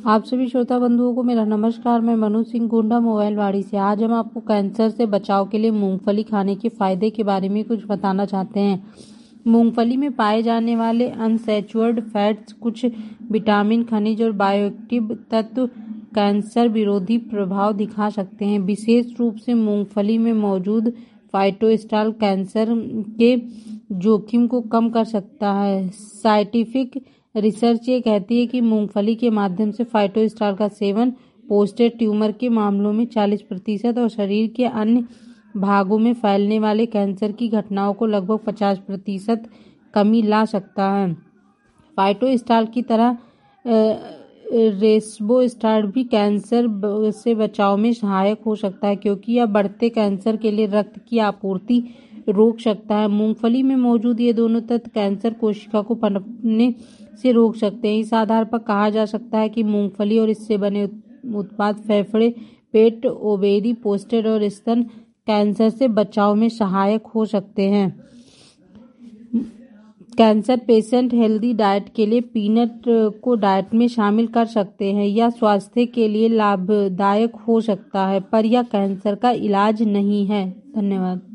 आप सभी श्रोता बंधुओं को मेरा नमस्कार। मैं मनु सिंह गोंडा मोबाइलवाड़ी से। आज हम आपको कैंसर से बचाव के लिए मूंगफली खाने के फायदे के बारे में कुछ बताना चाहते हैं। मूंगफली में पाए जाने वाले अनसैचुरेटेड फैट्स, कुछ विटामिन, खनिज और बायोएक्टिव तत्व कैंसर विरोधी प्रभाव दिखा सकते हैं। विशेष रूप से मूंगफली में मौजूद फाइटोस्ट्रॉल कैंसर के जोखिम को कम कर सकता है। साइंटिफिक रिसर्च ये कहती है कि मूंगफली के माध्यम से फाइटोस्ट्रॉल का सेवन प्रोस्टेट ट्यूमर के मामलों में 40% और शरीर के अन्य भागों में फैलने वाले कैंसर की घटनाओं को लगभग 50% कमी ला सकता है। फाइटोस्ट्रॉल की तरह रेस्बोस्ट्रॉल भी कैंसर से बचाव में सहायक हो सकता है, क्योंकि यह बढ़ते कैंसर के लिए रक्त की आपूर्ति रोक सकता है। मूंगफली में मौजूद ये दोनों तत्व कैंसर कोशिका को पनपने से रोक सकते हैं। इस आधार पर कहा जा सकता है कि मूंगफली और इससे बने उत्पाद फेफड़े, पेट, ओवेरी, प्रोस्टेट और स्तन कैंसर से बचाव में सहायक हो सकते हैं। कैंसर पेशेंट हेल्दी डाइट के लिए पीनट को डाइट में शामिल कर सकते हैं। यह स्वास्थ्य के लिए लाभदायक हो सकता है, पर यह कैंसर का इलाज नहीं है। धन्यवाद।